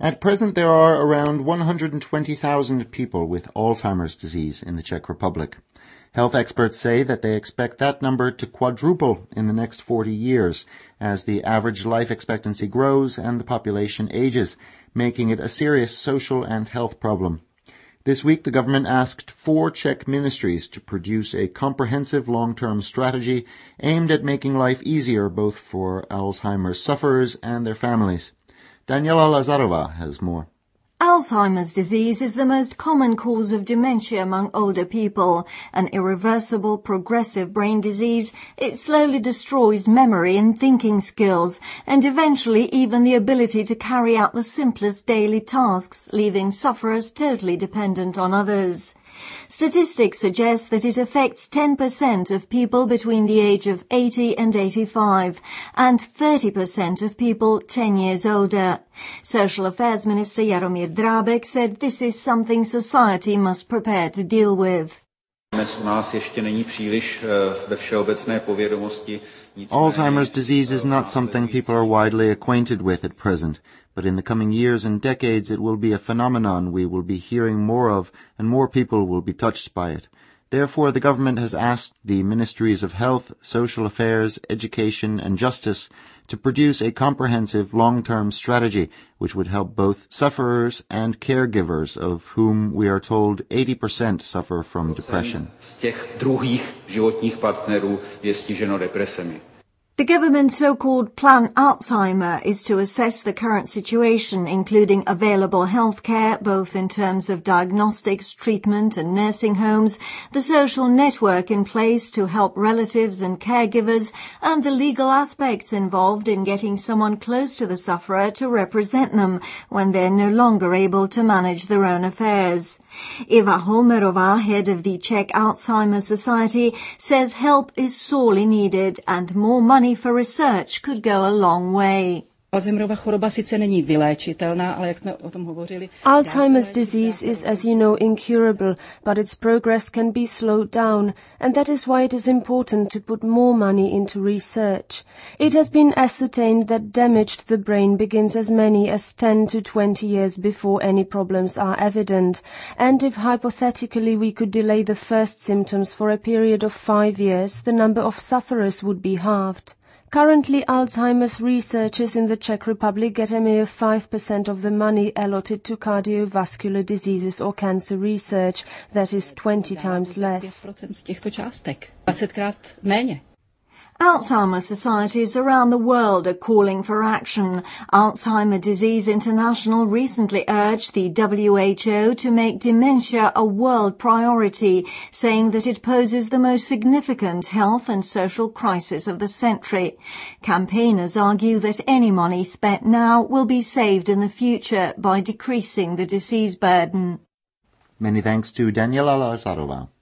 At present, there are around 120,000 people with Alzheimer's disease in the Czech Republic. Health experts say that they expect that number to quadruple in the next 40 years as the average life expectancy grows and the population ages, making it a serious social and health problem. This week, the government asked 4 Czech ministries to produce a comprehensive long-term strategy aimed at making life easier both for Alzheimer's sufferers and their families. Daniela Lazarova has more. Alzheimer's disease is the most common cause of dementia among older people. An irreversible, progressive brain disease, it slowly destroys memory and thinking skills, and eventually even the ability to carry out the simplest daily tasks, leaving sufferers totally dependent on others. Statistics suggest that it affects 10% of people between the age of 80 and 85, and 30% of people 10 years older. Social Affairs Minister Jaromír Drábek said this is something society must prepare to deal with. Alzheimer's disease is not something people are widely acquainted with at present, but in the coming years and decades it will be a phenomenon we will be hearing more of, and more people will be touched by it. Therefore, the government has asked the Ministries of Health, Social Affairs, Education and Justice to produce a comprehensive long-term strategy which would help both sufferers and caregivers, of whom we are told 80% suffer from depression. The government's so-called Plan Alzheimer is to assess the current situation, including available health care, both in terms of diagnostics, treatment and nursing homes, the social network in place to help relatives and caregivers, and the legal aspects involved in getting someone close to the sufferer to represent them when they're no longer able to manage their own affairs. Eva Holmerová, head of the Czech Alzheimer's Society, says help is sorely needed and more money for research could go a long way. Alzheimer's disease is, as you know, incurable, but its progress can be slowed down, and that is why it is important to put more money into research. It has been ascertained that damage to the brain begins as many as 10 to 20 years before any problems are evident, and if hypothetically we could delay the first symptoms for a period of 5 years, the number of sufferers would be halved. Currently, Alzheimer's researchers in the Czech Republic get a mere 5% of the money allotted to cardiovascular diseases or cancer research, that is 20 times less. Alzheimer's societies around the world are calling for action. Alzheimer's Disease International recently urged the WHO to make dementia a world priority, saying that it poses the most significant health and social crisis of the century. Campaigners argue that any money spent now will be saved in the future by decreasing the disease burden. Many thanks to Daniela Lazarova.